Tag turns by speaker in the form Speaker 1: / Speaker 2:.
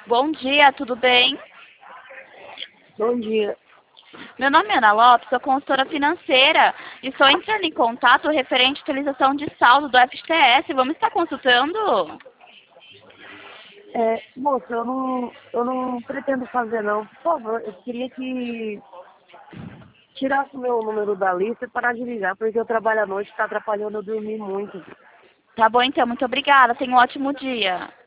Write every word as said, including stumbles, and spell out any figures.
Speaker 1: Bom dia, tudo bem?
Speaker 2: Bom dia.
Speaker 1: Meu nome é Ana Lopes, sou consultora financeira e estou entrando em contato referente à utilização de saldo do F G T S. Vamos estar consultando?
Speaker 2: É, moça, eu não, eu não pretendo fazer não. Por favor, eu queria que tirasse o meu número da lista e parar de ligar, porque eu trabalho à noite e está atrapalhando eu dormir muito.
Speaker 1: Tá bom então, muito obrigada. Tenha um ótimo dia.